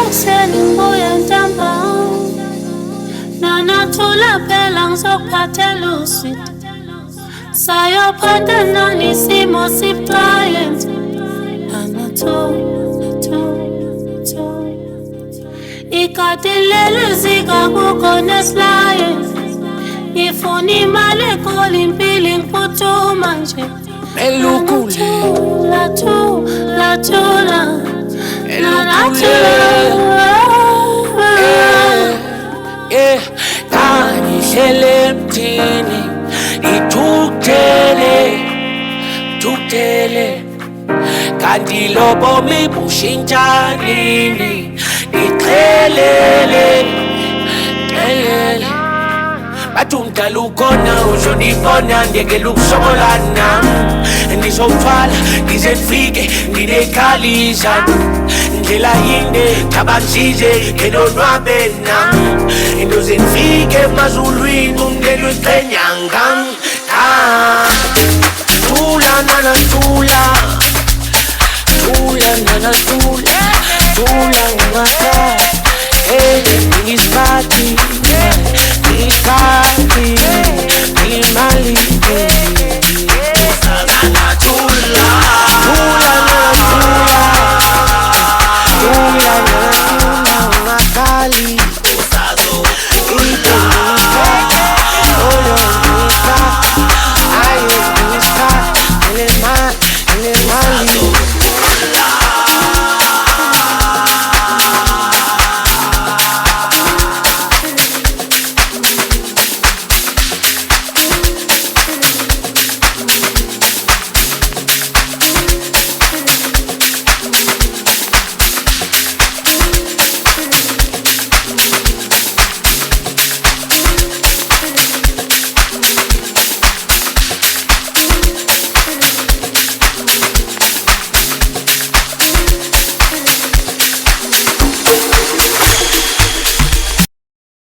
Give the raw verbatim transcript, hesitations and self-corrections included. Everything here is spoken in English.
Senimbuya ntamba Nanathula phela ngizokuphathela usweet Sayophatha nani simo sibucayenze Anatho, Anatho, Anatho Ikati leli zika kukhona esilaye Ngifuna imali ekhona impilo ngiphuthuma nje Elukule Lathula, thula Eh, kangihlele emthini ithukuthele thukuthele kanti lo bomi bushintsha nini ngixelele xelele bathi umdala ukhona usho ndibona ndiyekela ukusokolana ndizomthwala ndize ndifike ndinekhalisa ndlela yinde cabanzize ngenonwabe nam indoze ndifike emazulwini umndeni weqenyanga thula nana thula thula nana thula thula nana